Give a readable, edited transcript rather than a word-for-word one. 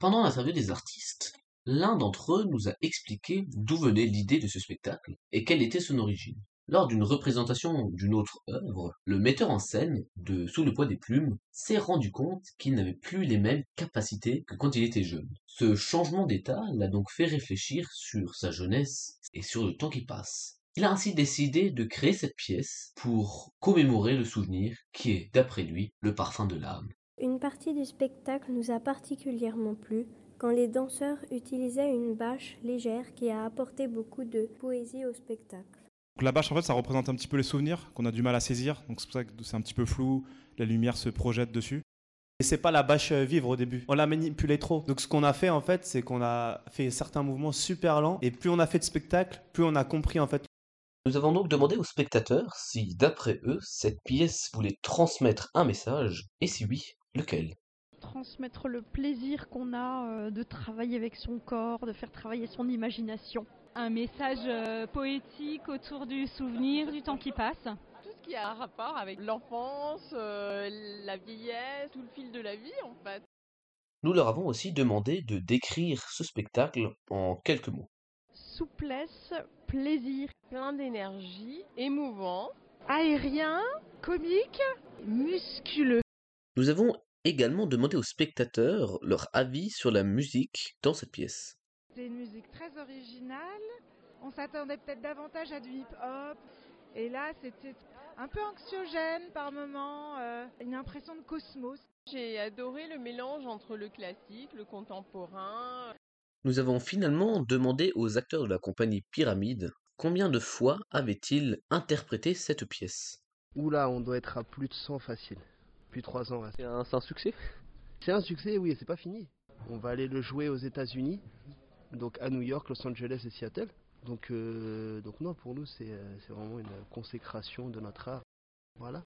Pendant l'interview des artistes, l'un d'entre eux nous a expliqué d'où venait l'idée de ce spectacle et quelle était son origine. Lors d'une représentation d'une autre œuvre, le metteur en scène de Sous le poids des plumes s'est rendu compte qu'il n'avait plus les mêmes capacités que quand il était jeune. Ce changement d'état l'a donc fait réfléchir sur sa jeunesse et sur le temps qui passe. Il a ainsi décidé de créer cette pièce pour commémorer le souvenir qui est, d'après lui, le parfum de l'âme. Une partie du spectacle nous a particulièrement plu quand les danseurs utilisaient une bâche légère qui a apporté beaucoup de poésie au spectacle. Donc la bâche, en fait, ça représente un petit peu les souvenirs qu'on a du mal à saisir. Donc c'est pour ça que c'est un petit peu flou, la lumière se projette dessus. Et c'est pas la bâche vivre au début. On l'a manipulée trop. Donc ce qu'on a fait en fait, c'est qu'on a fait certains mouvements super lents. Et plus on a fait de spectacle, plus on a compris en fait. Nous avons donc demandé aux spectateurs si, d'après eux, cette pièce voulait transmettre un message, et si oui, lequel? Transmettre le plaisir qu'on a de travailler avec son corps, de faire travailler son imagination. Un message poétique autour du souvenir, du temps qui passe. Tout ce qui a un rapport avec l'enfance, la vieillesse, tout le fil de la vie en fait. Nous leur avons aussi demandé de décrire ce spectacle en quelques mots. Souplesse, plaisir, Plein d'énergie, émouvant. aérien, comique, musculeux. Nous avons également demandé aux spectateurs leur avis sur la musique dans cette pièce. C'est une musique très originale. On s'attendait peut-être davantage à du hip-hop. Et là, c'était un peu anxiogène par moments, une impression de cosmos. J'ai adoré le mélange entre le classique, le contemporain. Nous avons finalement demandé aux acteurs de la compagnie Pyramide combien de fois avaient-ils interprété cette pièce. Oula, on doit être à plus de 100 facile. Depuis 3 ans. Là. C'est un succès. C'est un succès, oui, et c'est pas fini. On va aller le jouer aux États-Unis, donc à New York, Los Angeles et Seattle. Donc non, pour nous, c'est vraiment une consécration de notre art. Voilà.